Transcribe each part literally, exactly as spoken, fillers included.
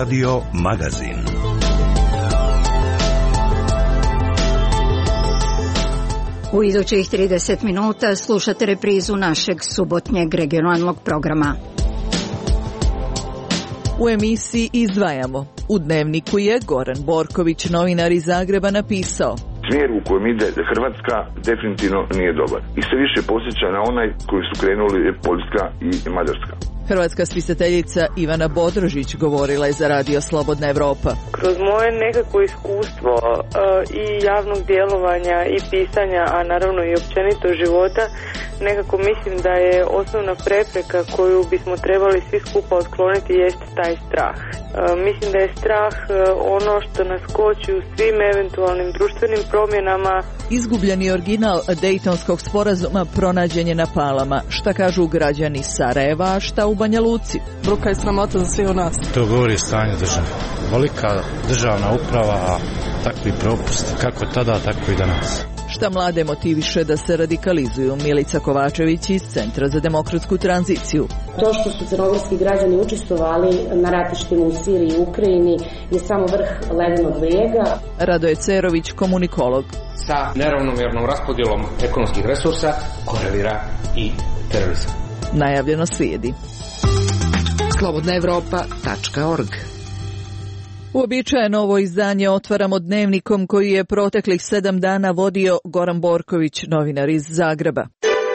Radio Magazin. U idućih trideset minuta slušate reprizu našeg subotnjeg regionalnog programa. U emisiji izdvajamo. U Dnevniku je Goran Borković, novinar iz Zagreba, napisao: smjer u kojem ide Hrvatska definitivno nije dobar i sve više posjeća na onaj koji su krenuli Poljska i Mađarska. Hrvatska spisateljica Ivana Bodrožić govorila je za Radio Slobodna Evropa. Kroz moje nekako iskustvo uh, i javnog djelovanja i pisanja, a naravno i općenito života, nekako mislim da je osnovna prepreka koju bismo trebali svi skupa otkloniti jeste taj strah. Uh, mislim da je strah uh, ono što nas koči u svim eventualnim društvenim promjenama. Izgubljeni original Dejtonskog sporazuma pronađen je na Palama. Šta kažu građani Sarajeva, a šta u Banja Luci? Bruka je sramota za sve u nas. To govori stanje države. Velika državna uprava, a takvi propusti kako tada, tako i danas. Šta mlade motiviše da se radikalizuju? Milica Kovačević iz Centra za demokratsku tranziciju. To što su crnogorski građani učestvovali na ratištima u Siriji i Ukrajini je samo vrh ledenog brijega. Radoje Cerović, komunikolog. Sa neravnomjernom raspodjelom ekonomskih resursa korelira i terorizam. Najavljeno slijedi. slobodna evropa tačka org. Uobičajeno ovo izdanje otvaramo Dnevnikom koji je proteklih sedam dana vodio Goran Borković, novinar iz Zagreba.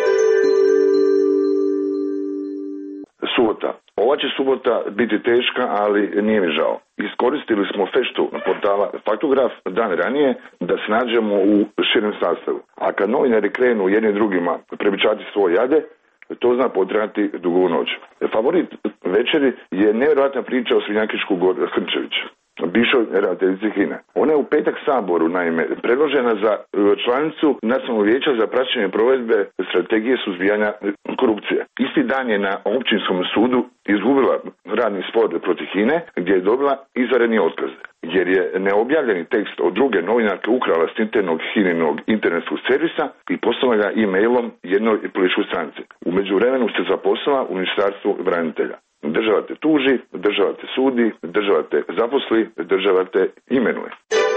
Subota. Ova će subota biti teška, ali nije mi žao. Iskoristili smo feštu portala Faktograf dan ranije da se nađemo u širem sastavu. A kad novinari krenu jednim drugima prebičati svoje jade, to zna potrajati dugu noć. Favorit večeri je nevjerojatna priča o Svinjakičku Hrčevića, bivšoj ravnateljici HINA. Ona je u petak Saboru, naime, predložena za članicu Nacionalnog vijeća za praćenje provedbe strategije suzbijanja korupcije. Isti dan je na općinskom sudu izgubila radni spor protiv HINE, gdje je dobila izvanredni otkaz, jer je neobjavljeni tekst od druge novinarke ukrala s internog HINinog internetskog servisa i poslala ga e-mailom jednoj političkoj stranci. U međuvremenu se zaposlila u Ministarstvu branitelja. Država te tuži, država te sudi, država te zaposli, država te imenuje.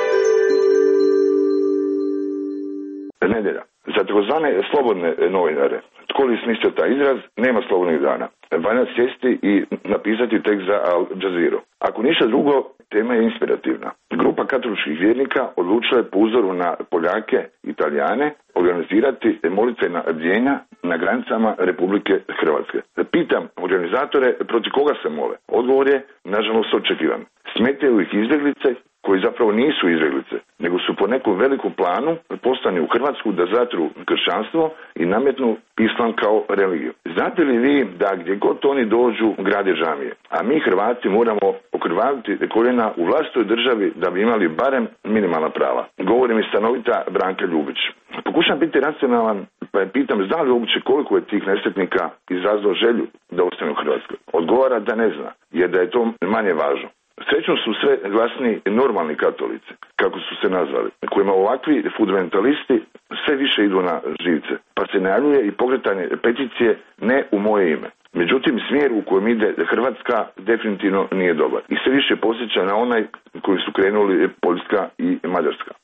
Nedjelja. Za takozvane slobodne novinare, tko li smislio taj izraz, nema slobodnih dana. Valja sjesti i napisati tekst za Al Jazeera. Ako ništa drugo, tema je inspirativna. Grupa katoličkih vjernika odlučila je po uzoru na Poljake i Italijane organizirati molitvena bdjenja na granicama Republike Hrvatske. Pitam organizatore protiv koga se mole. Odgovor je, nažalost, očekivan. Smetaju ih izbjeglice koji zapravo nisu izbjeglice, nego su po nekom velikom planu poslani u Hrvatsku da zatru kršćanstvo i nametnu islam kao religiju. Znate li vi da gdje god oni dođu grade džamije, a mi Hrvati moramo okrvaviti koljena u vlastitoj državi da bi imali barem minimalna prava? Govori mi stanovita Branka Ljubić. Pokušam biti racionalan, pa je pitam zna li uopće koliko je tih nesretnika izrazilo želju da ostane u Hrvatskoj. Odgovara da ne zna, jer da je to manje važno. Srećom su sve glasni normalni katolici, kako su se nazvali, kojima ovakvi fundamentalisti sve više idu na živce, pa se najavljuje i pokretanje peticije ne u moje ime. Međutim, smjer u kojem ide Hrvatska definitivno nije dobar i sve više posjeća na onaj koji su krenuli Poljska i Mađarska.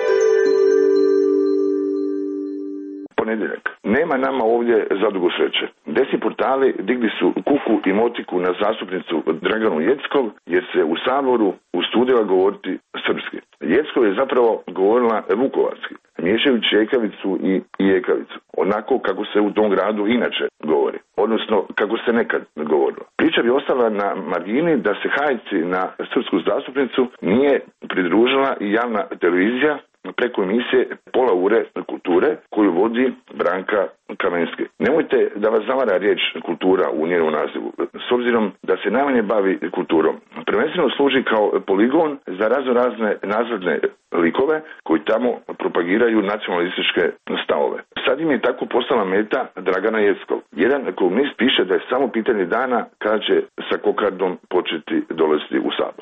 Ponedjeljak. Nema nama ovdje zadugo sreće. Desni portali digli su kuku i motiku na zastupnicu Draganu Jeckov jer se u Saboru ustudila govoriti srpski. Jeckov je zapravo govorila vukovarski, miješajući ekavicu i, i ekavicu, onako kako se u tom gradu inače govori, odnosno kako se nekad govorilo. Priča bi ostala na margini da se hajci na srpsku zastupnicu nije pridružila i javna televizija preko emisije Pola ure kulture koju vodi Branka Kamenski. Nemojte da vas zavara riječ kultura u njenom nazivu, s obzirom da se najmanje bavi kulturom. Prvenstveno služi kao poligon za razno razne nazadne likove koji tamo propagiraju nacionalističke stavove. Sad im je tako postala meta Dragana Jeckov. Jedan komunist piše da je samo pitanje dana kada će sa kokardom početi dolaziti u Sabor.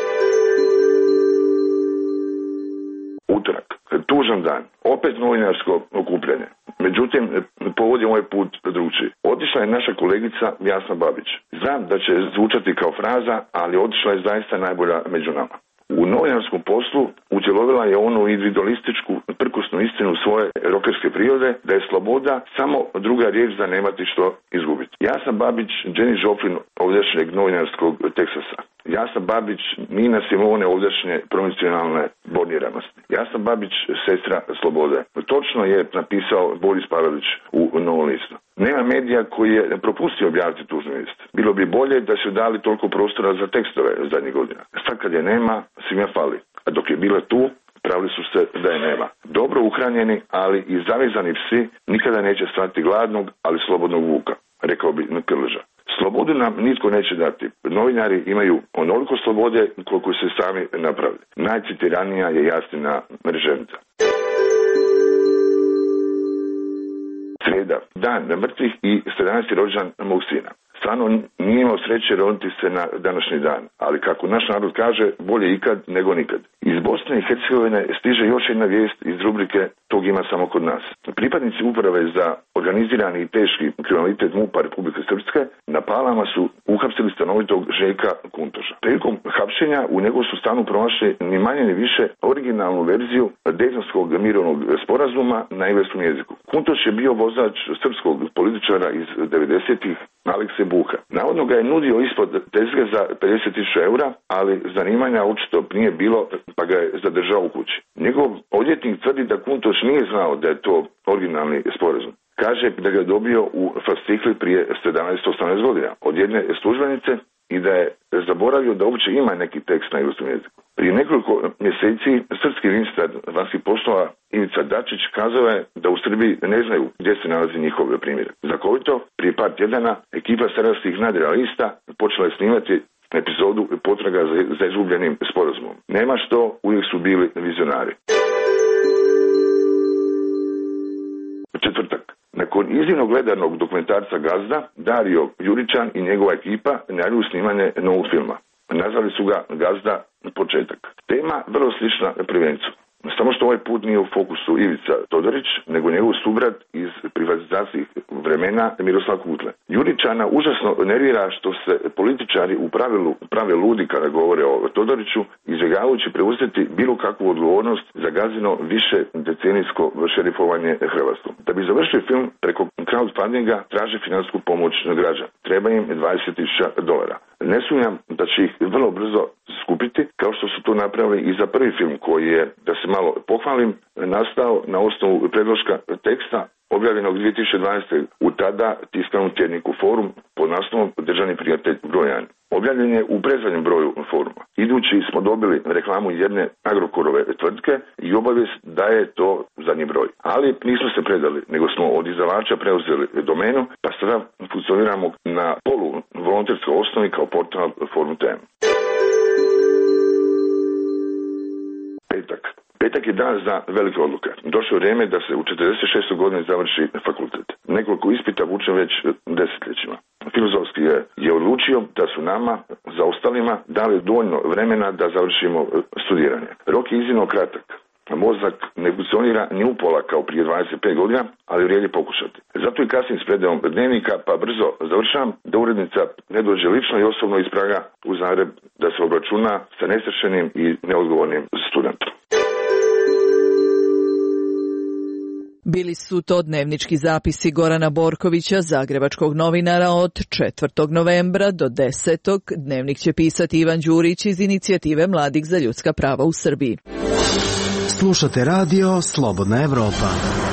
Utorak. Tužan dan. Opet novinarsko okupljanje. Međutim, povod je ovaj put drugčiji. Otišla je naša kolegica Jasna Babić. Znam da će zvučati kao fraza, ali otišla je zaista najbolja među nama. U novinarskom poslu utjelovila je onu individualističku prkusnu istinu svoje rokerske prirode, da je sloboda samo druga riječ za nemati što izgubiti. Jasan Babić, Jenny Joplin ovdješnjeg novinarskog Teksasa. Jasan Babić, Nina Simone ovdješnje provincionalne borniranosti. Jasan Babić, sestra slobode. Točno je napisao Boris Pavelić u Novom listu. Nema medija koji je propustio objaviti tu vijest. Bilo bi bolje da su dali toliko prostora za tekstove zadnjih godina. Sad kad je nema, svima fali. A dok je bila tu, pravili su se da je nema. Dobro uhranjeni, ali i zavezani psi nikada neće stati gladnog, ali slobodnog vuka, rekao bi Krleža. Slobodu nam nitko neće dati. Novinari imaju onoliko slobode koliko se sami napravili. Najcitiranija je Jasnina Mreženica. Srijeda, dan mrtvih i sedamnaesti rođendan mog sina. Stvarno nije imao sreće roditi se na današnji dan, ali kako naš narod kaže, bolje ikad nego nikad. Iz Bosne i Hercegovine stiže još jedna vijest iz rubrike Tog ima samo kod nas. Pripadnici uprave za organizirani i teški kriminalitet MUP-a Republike Srpske na Palama su uhapsili stanovitog Željka Kuntoša. Prilikom hapšenja u njegovu su stanu pronašli ni manje ni više originalnu verziju Dejtonskog mirovnog sporazuma na engleskom jeziku. Kuntoš je bio vozač srpskog političara iz devedesetih Alekse Buha. Navodno ga je nudio ispod tezge za pedeset tisuća eura, ali zanimanja očito nije bilo, pa ga je zadržao u kući. Njegov odvjetnik tvrdi da Kuntoš nije znao da je to originalni sporazum. Kaže da ga je dobio u fascikli prije sedamnaest osamnaest godina od jedne službenice i da je zaboravio da uopće ima neki tekst na engleskom jeziku. Prije nekoliko mjeseci srpski ministar vanjskih poslova Ivica Dačić kazao je da u Srbiji ne znaju gdje se nalazi njihov primjerak. Znakovito, prije par tjedana ekipa sarajevskih nadrealista počela je snimati epizodu potraga za, za izgubljenim sporazumom. Nema što, uvijek su bili vizionari. Četvrtak. Nakon iznimno gledanog dokumentarca Gazda, Dario Juričan i njegova ekipa najavljuju snimanje novog filma. Nazvali su ga Gazda početak. Tema vrlo slična Prvencu. Samo što ovaj put nije u fokusu Ivica Todorić, nego njegov subrat iz privatizacijskih vremena Miroslav Kutle. Juričana užasno nervira što se političari u pravilu prave ludi kada govore o Todoriću, izbjegavajući preuzeti bilo kakvu odgovornost za Gazino više decenijsko šerifovanje Hrvatskom. Da bi završili film preko crowdfundinga traže financijsku pomoć građana. Treba im dvadeset tisuća dolara. Ne sumnjam da će ih vrlo brzo skupiti, kao što su to napravili i za prvi film koji je, da se malo pohvalim, nastao na osnovu predloška teksta objavljenog dvije tisuće dvanaeste. u tada tiskanom tjedniku Forum pod naslovom Državni prijatelj broj jedan. Objavljen je u predzadnjem broju Foruma. Idući smo dobili reklamu jedne Agrokorove tvrtke i obavijest da je to zadnji broj. Ali nismo se predali, nego smo od izdavača preuzeli domenu, pa sada funkcioniramo na polu volonterskoj osnovi kao portal Forum T M. Petak. Petak je dan za velike odluke. Došlo je vrijeme da se u četrdeset šestoj godini završi fakultet. Nekoliko ispita vučem već desetljećima. Filozofski je, je odlučio da su nama, za ostalima, dali dovoljno vremena da završimo studiranje. Rok je iznimno kratak. Mozak ne funkcionira ni upola kao prije dvadeset pet godina, ali vrijedi pokušati. Zato i kasnim s predajom dnevnika, pa brzo završam, da urednica ne dođe lično i osobno iz Praga u Zagreb da se obračuna sa nesrečenim i neodgovornim studentom. Bili su to dnevnički zapisi Gorana Borkovića, zagrebačkog novinara, od četvrtog novembra do desetog Dnevnik će pisati Ivan Đurić iz inicijative Mladih za ljudska prava u Srbiji. Slušate radio Slobodna Evropa.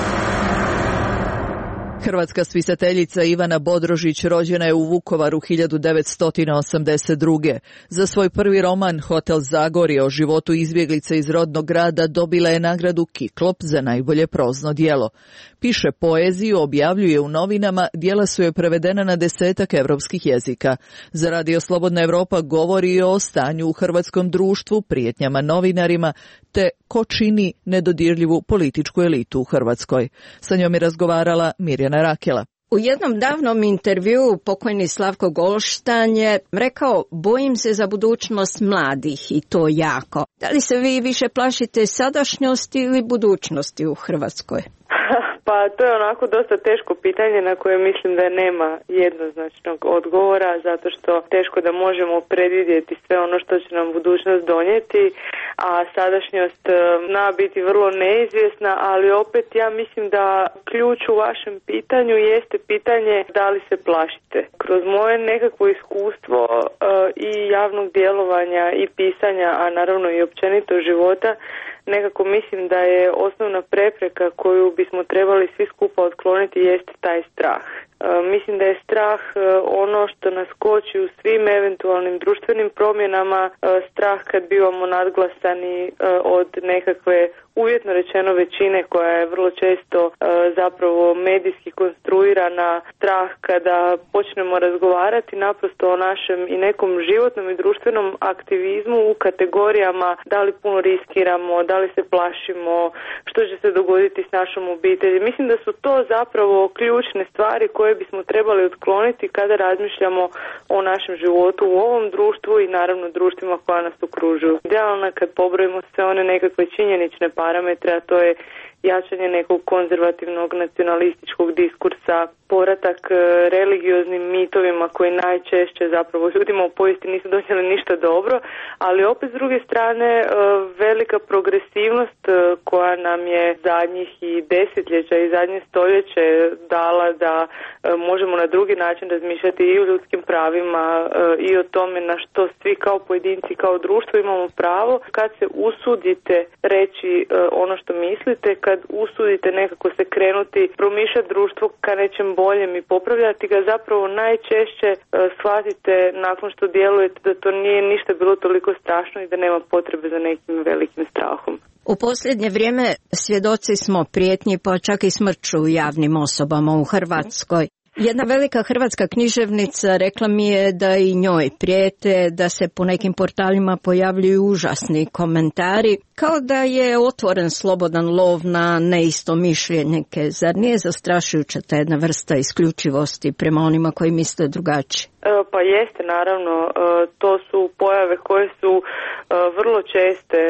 Hrvatska spisateljica Ivana Bodrožić rođena je u Vukovaru hiljadu devetsto osamdeset druge. Za svoj prvi roman Hotel Zagorje o životu izbjeglice iz rodnog grada dobila je nagradu Kiklop za najbolje prozno djelo. Piše poeziju, objavljuje u novinama, djela su joj prevedena na desetak evropskih jezika. Za Radio Slobodna Evropa govori o stanju u hrvatskom društvu, prijetnjama novinarima, te ko čini nedodirljivu političku elitu u Hrvatskoj. Sa njom je razgovarala Mirjana Rakela. U jednom davnom intervjuu pokojni Slavko Golštan je rekao: bojim se za budućnost mladih i to jako. Da li se vi više plašite sadašnjosti ili budućnosti u Hrvatskoj? Pa to je onako dosta teško pitanje na koje mislim da nema jednoznačnog odgovora, zato što teško da možemo predvidjeti sve ono što će nam budućnost donijeti, a sadašnjost zna biti vrlo neizvjesna, ali opet ja mislim da ključ u vašem pitanju jeste pitanje da li se plašite. Kroz moje nekakvo iskustvo uh, i javnog djelovanja i pisanja, a naravno i općenito života, nekako mislim da je osnovna prepreka koju bismo trebali svi skupa otkloniti jeste taj strah. E, mislim da je strah e, ono što nas koči u svim eventualnim društvenim promjenama, e, strah kad bivamo nadglasani e, od nekakve uvjetno rečeno većine koja je vrlo često e, zapravo medijski konstruirana, strah kada počnemo razgovarati naprosto o našem i nekom životnom i društvenom aktivizmu u kategorijama da li puno riskiramo, da li se plašimo, što će se dogoditi s našom obitelji. Mislim da su to zapravo ključne stvari koje bismo trebali otkloniti kada razmišljamo o našem životu u ovom društvu i naravno društvima koja nas okružuju. Idealno kad pobrojimo sve one nekakve činjenične parametre, a to je jačanje nekog konzervativnog nacionalističkog diskursa, povratak religioznim mitovima koji najčešće zapravo ljudima u povijesti nisu donijeli ništa dobro, ali opet s druge strane velika progresivnost koja nam je zadnjih i desetljeća i zadnje stoljeće dala da možemo na drugi način razmišljati i o ljudskim pravima i o tome na što svi kao pojedinci, kao društvo imamo pravo. Kad se usudite reći ono što mislite, kad usudite nekako se krenuti, promišljati društvo ka nečem boljem i popravljati ga, zapravo najčešće uh, shvatite nakon što djelujete da to nije ništa bilo toliko strašno i da nema potrebe za nekim velikim strahom. U posljednje vrijeme svjedoci smo prijetnji pa čak i smrću javnim osobama u Hrvatskoj. Jedna velika hrvatska književnica rekla mi je da i njoj prijete, da se po nekim portalima pojavljuju užasni komentari, kao da je otvoren slobodan lov na neistomišljenike. Zar nije zastrašujuća ta jedna vrsta isključivosti prema onima koji misle drugačije? Pa jeste, naravno. To su pojave koje su vrlo česte,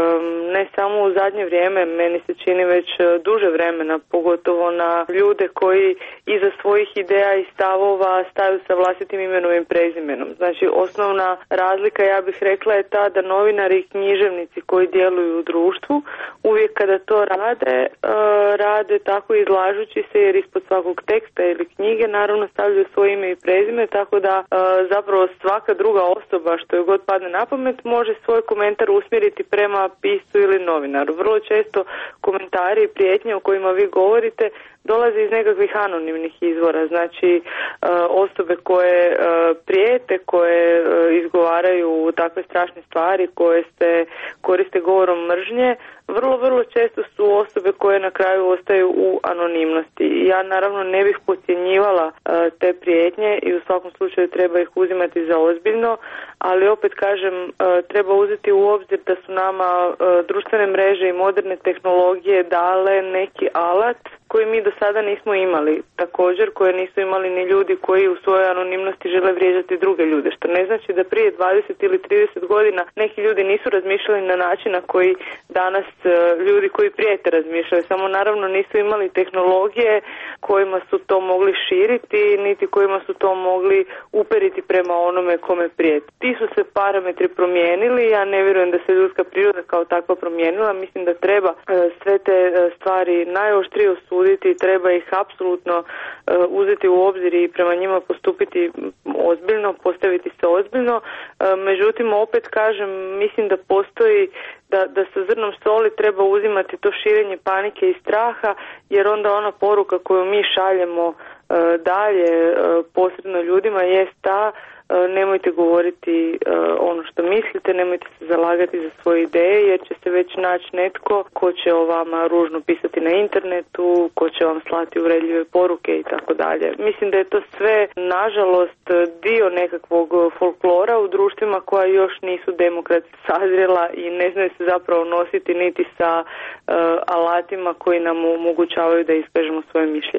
ne samo u zadnje vrijeme, meni se čini već duže vremena, pogotovo na ljude koji iza svojih ideja i stavova staju sa vlastitim imenom i prezimenom. Znači, osnovna razlika, ja bih rekla, je ta da novinari i književnici koji djeluju u društvu, uvijek kada to rade, rade tako izlažući se, jer ispod svakog teksta ili knjige naravno stavljaju svoje ime i prezime, tako da zapravo svaka druga osoba, što je god padne na pamet, može svoj komentar usmjeriti prema piscu ili novinaru. Vrlo često komentari i prijetnje o kojima vi govorite dolazi iz nekakvih anonimnih izvora, znači osobe koje prijete, koje izgovaraju takve strašne stvari, koje se koriste govorom mržnje, vrlo, vrlo često su osobe koje na kraju ostaju u anonimnosti. Ja naravno ne bih podcjenjivala te prijetnje i u svakom slučaju treba ih uzimati za ozbiljno, ali opet kažem, treba uzeti u obzir da su nama društvene mreže i moderne tehnologije dale neki alat koji mi do sada nismo imali. Također koje nisu imali ni ljudi koji u svojoj anonimnosti žele vrijeđati druge ljude, što ne znači da prije dvadeset ili trideset godina neki ljudi nisu razmišljali na način na koji danas ljudi koji prijete razmišljaju, samo naravno nisu imali tehnologije kojima su to mogli širiti, niti kojima su to mogli uperiti prema onome kome prijeti. Ti su se parametri promijenili, ja ne vjerujem da se ljudska priroda kao takva promijenila, mislim da treba sve te stvari najoštrije osuditi, treba ih apsolutno uzeti u obzir i prema njima postupiti ozbiljno, postaviti se ozbiljno, međutim opet kažem, mislim da postoji Da, da sa zrnom soli treba uzimati to širenje panike i straha, jer onda ona poruka koju mi šaljemo e, dalje e, posredno ljudima jest ta, e, nemojte govoriti e, ono što mislite, nemojte se zalagati za svoje ideje, jer će se već naći netko ko će o vama ružno pisati na internetu, ko će vam slati uvredljive poruke i tako dalje. Mislim da je to sve, nažalost, dio nekakvog folklora u društvima koja još nisu demokratski sazrela i ne znaju se zapravo nositi niti sa uh, alatima koji nam omogućavaju da iskažemo svoje mišljenje.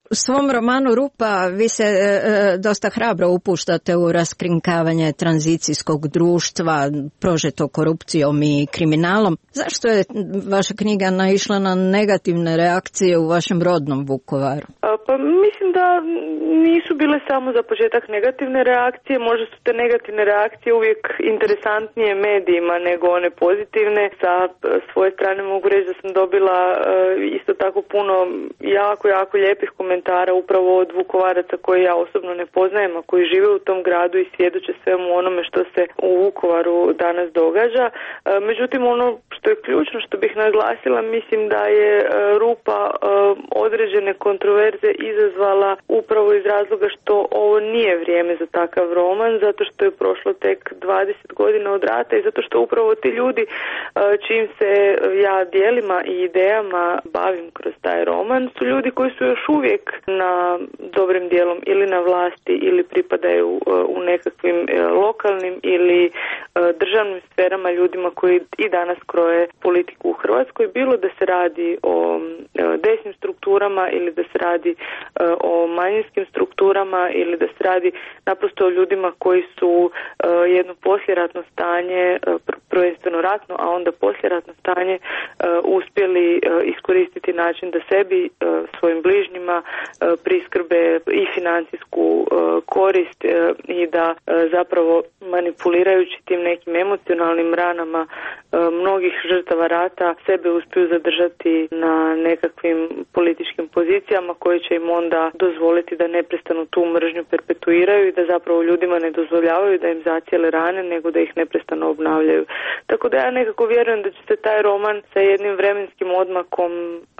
U svom romanu Rupa vi se e, dosta hrabro upuštate u raskrinkavanje tranzicijskog društva, prožeto korupcijom i kriminalom. Zašto je vaša knjiga naišla na negativne reakcije u vašem rodnom Vukovaru? Pa mislim da nisu bile samo za početak negativne reakcije, možda su te negativne reakcije uvijek interesantnije medijima nego one pozitivne. Sa svoje strane mogu reći da sam dobila isto tako puno jako, jako lijepih komentara upravo od Vukovaraca koje ja osobno ne poznajem, a koji žive u tom gradu i svjedoče svemu onome što se u Vukovaru danas događa. Međutim, ono što je ključno, što bih naglasila, mislim da je Rupa određene kontroverze izazvala upravo iz razloga što ovo nije vrijeme za takav roman, zato što je prošlo tek dvadeset godina od rata i zato što upravo ti ljudi čim se ja dijelima i idejama bavim kroz taj roman su ljudi koji su još uvijek na dobrim dijelom ili na vlasti ili pripadaju u nekakvim lokalnim ili državnim sferama, ljudima koji i danas kroje politiku u Hrvatskoj, bilo da se radi o desnim strukturama ili da se radi o manjinskim strukturama ili da se radi naprosto o ljudima koji su jedno poslijeratno stanje, prvenstveno ratno, a onda poslijeratno stanje uspjeli iskoristiti način da sebi, svojim bližnjima priskrbe i financijsku korist i da zapravo manipulirajući tim nekim emocionalnim ranama mnogih žrtava rata sebe uspiju zadržati na nekakvim političkim pozicijama koje će im onda dozvoliti da neprestano tu mržnju perpetuiraju i da zapravo ljudima ne dozvoljavaju da im zacijele rane, nego da ih neprestano obnavljaju. Tako da ja nekako vjerujem da će se taj roman sa jednim vremenskim odmakom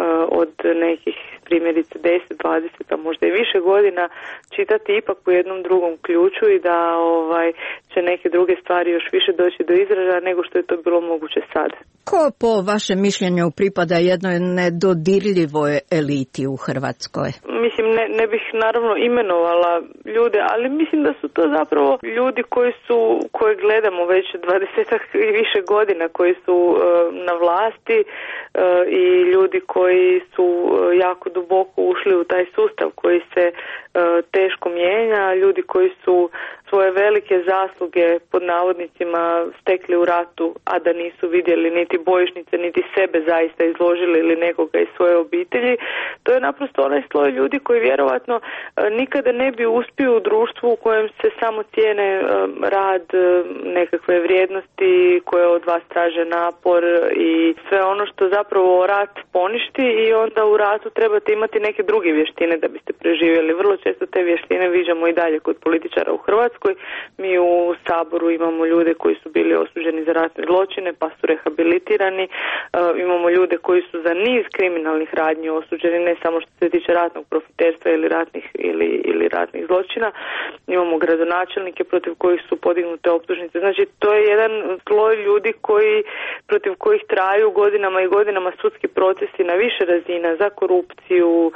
od nekih primjerice deset, dvadeset, a možda i više godina čitati ipak u jednom drugom ključu i da ovaj će neke druge stvari još više doći do izražaja nego što je to bilo moguće sad. Ko po vašem mišljenju pripada jednoj nedodirljivoj eliti u Hrvatskoj? Mislim, ne, ne bih naravno imenovala ljude, ali mislim da su to zapravo ljudi koji su, koje gledamo već dvadesetak i više godina, koji su uh, na vlasti uh, i ljudi koji su uh, jako duboko ušli u taj sustav koji se uh, teško mijenja, ljudi koji su svoje velike zasluge pod navodnicima stekli u ratu, a da nisu vidjeli niti bojišnice, niti sebe zaista izložili ili nekoga iz svoje obitelji. To je naprosto onaj sloj ljudi koji vjerovatno nikada ne bi uspio u društvu u kojem se samo cijene rad, nekakve vrijednosti koje od vas traže napor i sve ono što zapravo rat poništi, i onda u ratu trebate imati neke druge vještine da biste preživjeli. Vrlo često te vještine viđamo i dalje kod političara u Hrvatskoj. Mi u Saboru imamo ljude koji su bili osuđeni za ratne zločine pa su rehabilitirani, e, imamo ljude koji su za niz kriminalnih radnji osuđeni, ne samo što se tiče ratnog profiterstva ili ratnih, ili, ili ratnih zločina. Imamo gradonačelnike protiv kojih su podignute optužnice. Znači to je jedan sloj ljudi koji, protiv kojih traju godinama i godinama sudski procesi na više razina za korupciju, e,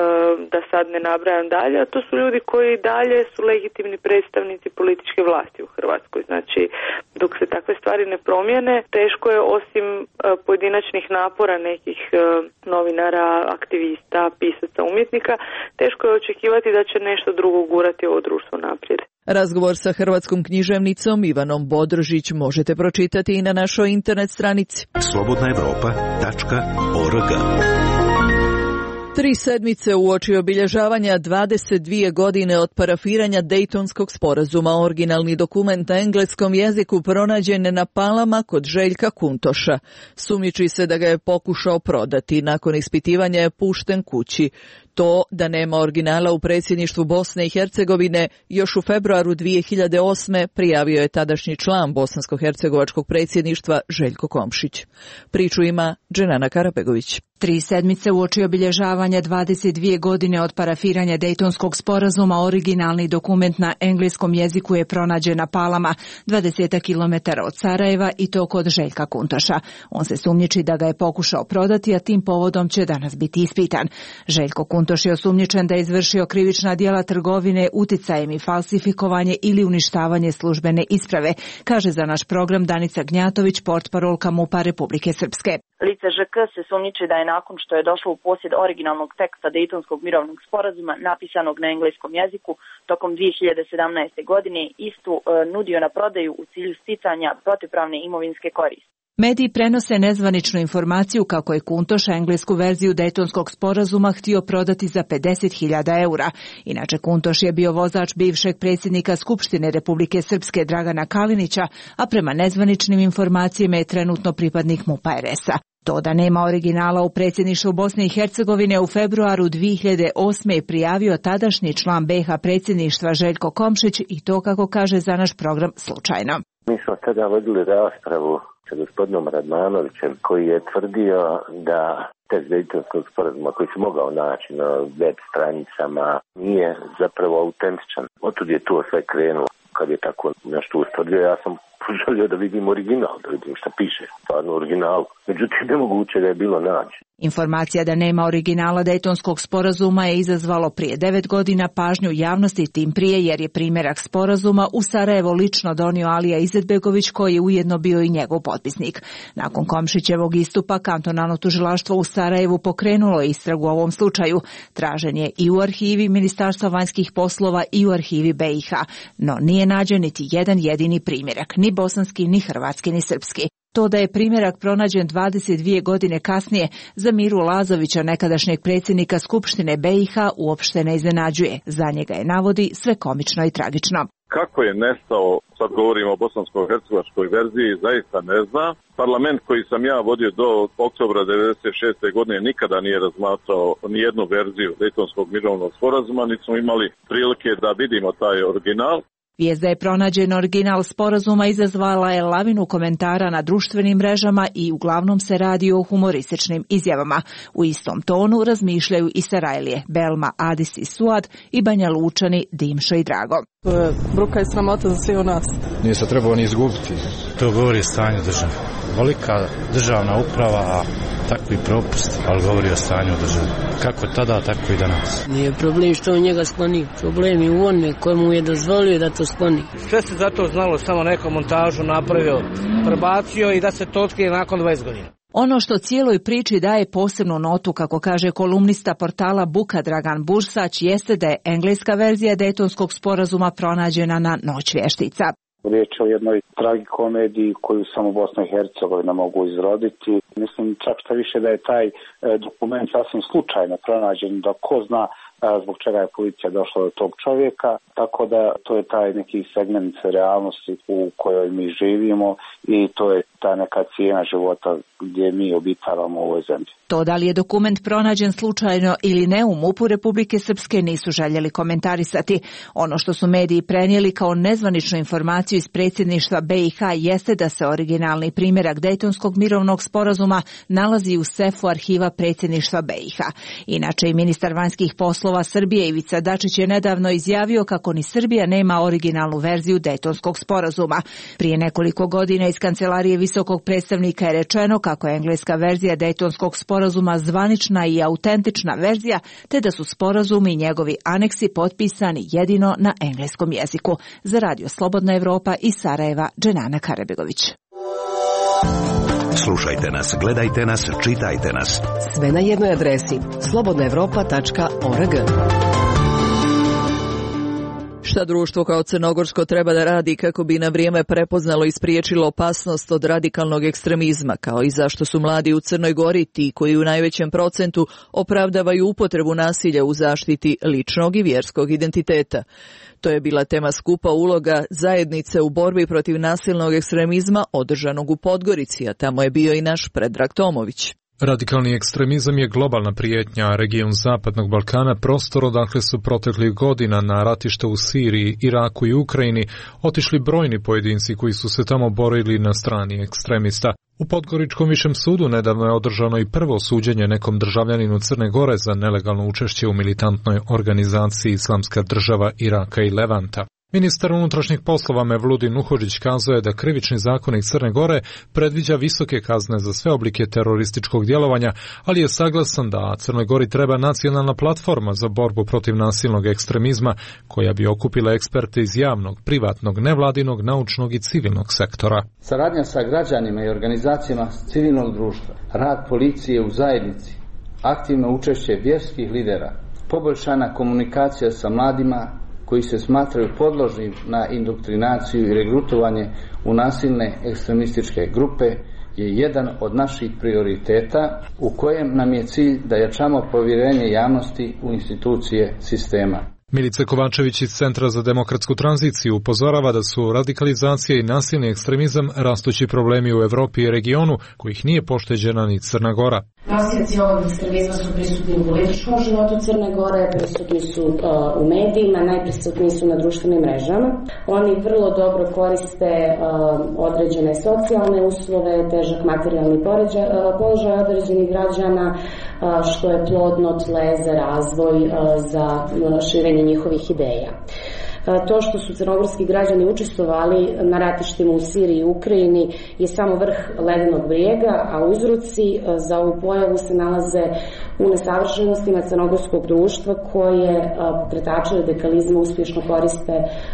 da sad ne nabrajam dalje, a to su ljudi koji dalje su legitimni predstavnici političke vlasti u Hrvatskoj. Znači, dok se takve stvari ne promijene, teško je, osim pojedinačnih napora nekih novinara, aktivista, pisaca, umjetnika, teško je očekivati da će nešto drugo gurati ovo društvo naprijed. Razgovor sa hrvatskom književnicom Ivanom Bodrožić možete pročitati i na našoj internet stranici slobodna evropa tačka org. Tri sedmice uoči obilježavanja dvadeset dvije godine od parafiranja Dejtonskog sporazuma, originalni dokument na engleskom jeziku pronađen na Palama kod Željka Kuntoša. Sumnjiči se da ga je pokušao prodati. Nakon ispitivanja je pušten kući. To da nema originala u predsjedništvu Bosne i Hercegovine još u februaru dvije hiljade osme prijavio je tadašnji član bosansko-hercegovačkog predsjedništva Željko Komšić. Priču ima Dženana Karabegović. Tri sedmice uoči obilježavanja dvadeset dvije godine od parafiranja Dejtonskog sporazuma, originalni dokument na engleskom jeziku je pronađen na Palama, dvadeset kilometara od Sarajeva, i to kod Željka Kuntoša. On se sumnjiči da ga je pokušao prodati, a tim povodom će danas biti ispitan. Željko Kuntoš Kuntoš je osumnjičen da je izvršio krivična djela trgovine uticajem i falsifikovanje ili uništavanje službene isprave, kaže za naš program Danica Gnjatović, portparolka MUP-a Republike Srpske. Lice Ž K se sumnjiči da je nakon što je došlo u posjed originalnog teksta Dejtonskog mirovnog sporazuma napisanog na engleskom jeziku tokom dvije hiljade sedamnaeste. godine istu e, nudio na prodaju u cilju sticanja protivpravne imovinske koristi. Mediji prenose nezvaničnu informaciju kako je Kuntoš englesku verziju Dejtonskog sporazuma htio prodati za pedeset hiljada eura. Inače, Kuntoš je bio vozač bivšeg predsjednika Skupštine Republike Srpske Dragana Kalinića, a prema nezvaničnim informacijama je trenutno pripadnik MUP-a R S-a. To da nema originala u predsjedništvu Bosne i Hercegovine u februaru dvije hiljade osme. je prijavio tadašnji član B iH predsjedništva Željko Komšić i to, kako kaže za naš program, slučajno. Mi smo tada vodili raspravu sa gospodinom Radmanovićem, koji je tvrdio da tekst Dejtonskog sporazuma koji se mogao naći na web stranicama nije zapravo autentičan. Otud je to sve krenulo. Kad je tako nešto ustvrdio, ja sam poželio da vidim original, da vidim šta piše, stvarno original. Međutim, nemoguće da je bilo naći. Informacija da nema originala Dejtonskog sporazuma je izazvalo prije devet godina pažnju javnosti, tim prije jer je primjerak sporazuma u Sarajevo lično donio Alija Izetbegović, koji je ujedno bio i njegov potpisnik. Nakon Komšićevog istupa, kantonalno tužilaštvo u Sarajevu pokrenulo istragu u ovom slučaju. Tražen je i u arhivi Ministarstva vanjskih poslova i u arhivi B iH, no nije nađen niti jedan jedini primjerak, ni bosanski, ni hrvatski, ni srpski. To da je primjerak pronađen dvadeset dvije godine kasnije za Miru Lazovića, nekadašnjeg predsjednika Skupštine B iH, uopšte ne iznenađuje. Za njega je, navodi, sve komično i tragično. Kako je nestao, sad govorimo o bosansko-hercegovačkoj verziji, zaista ne zna. Parlament koji sam ja vodio do oktobra devedeset šeste. godine nikada nije razmatrao nijednu verziju Dejtonskog mirovnog sporazuma, niti smo imali prilike da vidimo taj original. Vijest da je pronađen original sporazuma izazvala je lavinu komentara na društvenim mrežama i uglavnom se radi o humorističnim izjavama. U istom tonu razmišljaju i Sarajlije, Belma, Adis i Suad i Banja Lučani, Dimšo i Drago. To je bruka i sramota za sve u nas. Nije se trebao ni izgubiti. To govori o stanju države. Velika državna uprava, a takvi propust, ali govori o stanju države. Kako tada, tako i danas. Nije problem što on njega skloni. Problem je u onome kojemu je dozvolio da to skloni. Sve se zato znalo, samo neku montažu napravio, prebacio i da se to otkrije nakon dvadeset godina. Ono što cijeloj priči daje posebnu notu, kako kaže kolumnista portala Buka Dragan Bursać, jeste da je engleska verzija Dejtonskog sporazuma pronađena na Noć vještica. Riječ je o jednoj tragikomediji koju samo Bosna i Hercegovina mogu izroditi. Mislim čak što više da je taj dokument sasvim slučajno pronađen, da ko zna zbog čega je policija došla do tog čovjeka, tako da to je taj neki segment realnosti u kojoj mi živimo i to je ta neka cijena života gdje mi obitavamo u ovoj zemlji. To da li je dokument pronađen slučajno ili ne u MUP-u Republike Srpske nisu željeli komentarisati. Ono što su mediji prenijeli kao nezvaničnu informaciju iz predsjedništva B iH jeste da se originalni primjerak Dejtonskog mirovnog sporazuma nalazi u sefu arhiva predsjedništva B iH. Inače i ministar vanjskih poslova Srbije Ivica Dačić je nedavno izjavio kako ni Srbija nema originalnu verziju Dejtonskog sporazuma. Prije nekoliko godina iz kancelarije visokog predstavnika je rečeno kako je engleska verzija Dejtonskog sporazuma zvanična i autentična verzija, te da su sporazumi i njegovi aneksi potpisani jedino na engleskom jeziku. Za Radio Slobodna Evropa iz Sarajeva, Dženana Karabegović. Slušajte nas, gledajte nas, čitajte nas. Sve na jednoj adresi slobodna evropa tačka org. Šta društvo kao crnogorsko treba da radi kako bi na vrijeme prepoznalo i spriječilo opasnost od radikalnog ekstremizma, kao i zašto su mladi u Crnoj Gori ti koji u najvećem procentu opravdavaju upotrebu nasilja u zaštiti ličnog i vjerskog identiteta. To je bila tema skupa uloga zajednice u borbi protiv nasilnog ekstremizma održanog u Podgorici, a tamo je bio i naš Predrag Tomović. Radikalni ekstremizam je globalna prijetnja, a region Zapadnog Balkana prostor odakle su proteklih godina na ratište u Siriji, Iraku i Ukrajini otišli brojni pojedinci koji su se tamo borili na strani ekstremista. U Podgoričkom višem sudu nedavno je održano i prvo suđenje nekom državljaninu Crne Gore za nelegalno učešće u militantnoj organizaciji Islamska država Iraka i Levanta. Ministar unutrašnjih poslova Mevludin Uhodžić kazao je da krivični zakonik Crne Gore predviđa visoke kazne za sve oblike terorističkog djelovanja, ali je saglasan da Crnoj Gori treba nacionalna platforma za borbu protiv nasilnog ekstremizma koja bi okupila eksperte iz javnog, privatnog, nevladinog, naučnog i civilnog sektora. Saradnja sa građanima i organizacijama civilnog društva, rad policije u zajednici, aktivno učešće vjerskih lidera, poboljšana komunikacija sa mladima koji se smatraju podložnim na indoktrinaciju i regrutovanje u nasilne ekstremističke grupe je jedan od naših prioriteta u kojem nam je cilj da jačamo povjerenje javnosti u institucije sistema. Milica Kovačević iz Centra za demokratsku tranziciju upozorava da su radikalizacija i nasilni ekstremizam rastući problemi u Evropi i regionu, kojih nije pošteđena ni Crna Gora. Nosioci ovog ekstremizma su prisutni u političkom životu Crne Gore, prisutni su uh, u medijima, najprisutniji su na društvenim mrežama. Oni vrlo dobro koriste uh, određene socijalne uslove, težak materijalni poređa, uh, položaj određenih građana, uh, što je plodno tle za razvoj, uh, za uh, širenje njihovih ideja. To što su crnogorski građani učestvovali na ratištima u Siriji i Ukrajini je samo vrh ledenog brijega, a uzroci za ovu pojavu se nalaze u nesavršenostima crnogorskog društva koje pokretače radikalizma uspješno koriste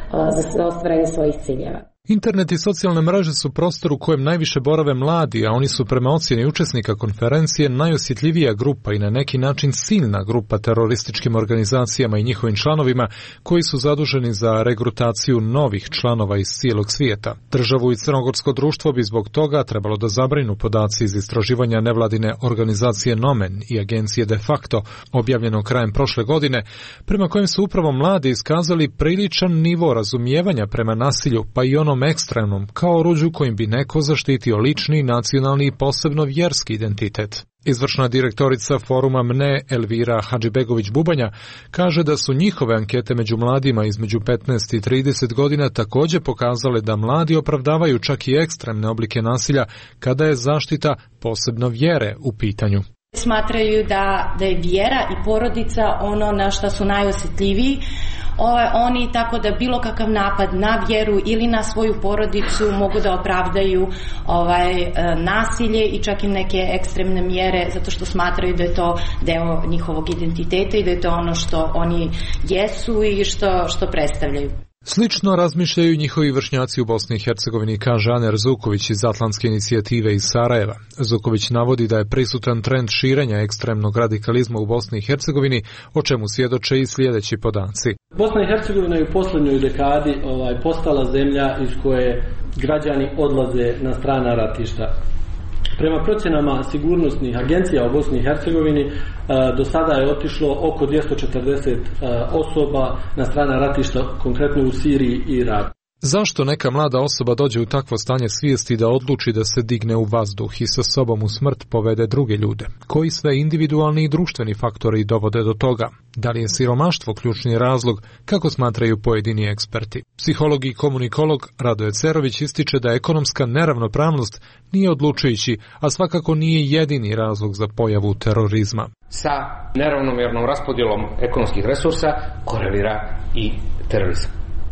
za ostvarenje svojih ciljeva. Internet i socijalne mreže su prostor u kojem najviše borave mladi, a oni su prema ocjeni učesnika konferencije najosjetljivija grupa i na neki način ciljna grupa terorističkim organizacijama i njihovim članovima koji su zaduženi za regrutaciju novih članova iz cijelog svijeta. Državu i crnogorsko društvo bi zbog toga trebalo da zabrinu podaci iz istraživanja nevladine organizacije Nomen i agencije De facto, objavljeno krajem prošle godine, prema kojem su upravo mladi iskazali priličan nivo razumijevanja prema nasilju, pa i ono ekstremnom, kao oruđu kojim bi neko zaštitio lični, nacionalni i posebno vjerski identitet. Izvršna direktorica foruma M N E Elvira Hadžibegović-Bubanja kaže da su njihove ankete među mladima između petnaest i trideset godina također pokazale da mladi opravdavaju čak i ekstremne oblike nasilja kada je zaštita posebno vjere u pitanju. Smatraju da, da je vjera i porodica ono na što su najosjetljiviji. Ove, oni tako da bilo kakav napad na vjeru ili na svoju porodicu mogu da opravdaju ovaj, nasilje i čak i neke ekstremne mjere zato što smatraju da je to deo njihovog identiteta i da je to ono što oni jesu i što, što predstavljaju. Slično razmišljaju njihovi vršnjaci u Bosni i Hercegovini, kaže Aner Zuković iz Atlantske inicijative iz Sarajeva. Zuković navodi da je prisutan trend širenja ekstremnog radikalizma u Bosni i Hercegovini, o čemu svjedoče i sljedeći podaci. Bosna i Hercegovina je u posljednjoj dekadi ovaj, postala zemlja iz koje građani odlaze na strana ratišta. Prema procjenama sigurnosnih agencija u Bosni i Hercegovini do sada je otišlo oko dvjesto četrdeset osoba na strana ratišta, konkretno u Siriji i Iraku. Zašto neka mlada osoba dođe u takvo stanje svijesti da odluči da se digne u vazduh i sa sobom u smrt povede druge ljude? Koji sve individualni i društveni faktori dovode do toga? Da li je siromaštvo ključni razlog, kako smatraju pojedini eksperti? Psiholog i komunikolog Radoje Cerović ističe da ekonomska neravnopravnost nije odlučujući, a svakako nije jedini razlog za pojavu terorizma. Sa neravnomjernom raspodjelom ekonomskih resursa korelira i terorizam.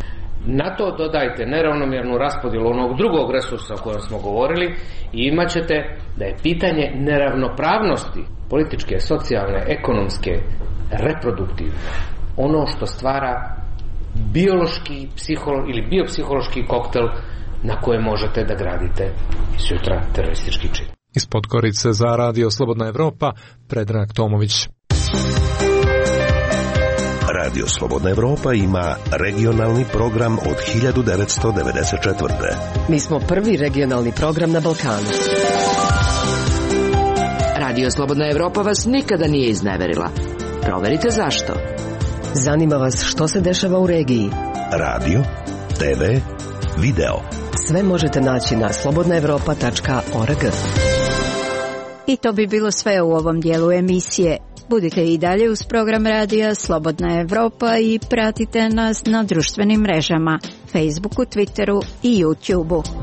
Na to dodajte neravnomjernu raspodjelu onog drugog resursa o kojem smo govorili i imat ćete da je pitanje neravnopravnosti političke, socijalne, ekonomske, reproduktivne ono što stvara biološki psiholo, ili biopsihološki koktel na koje možete da gradite sutra teroristički čin. Iz Podgorice za Radio Slobodna Evropa, Predrag Tomović. Radio Slobodna Evropa ima regionalni program od hiljadu devetsto devedeset četvrte. Mi smo prvi regionalni program na Balkanu. Radio Slobodna Evropa vas nikada nije izneverila. Proverite zašto. Zanima vas što se dešava u regiji. Radio, te ve, video. Sve možete naći na slobodna evropa tačka org. I to bi bilo sve u ovom dijelu emisije. Budite i dalje uz program radija Slobodna Evropa i pratite nas na društvenim mrežama, Facebooku, Twitteru i YouTubeu.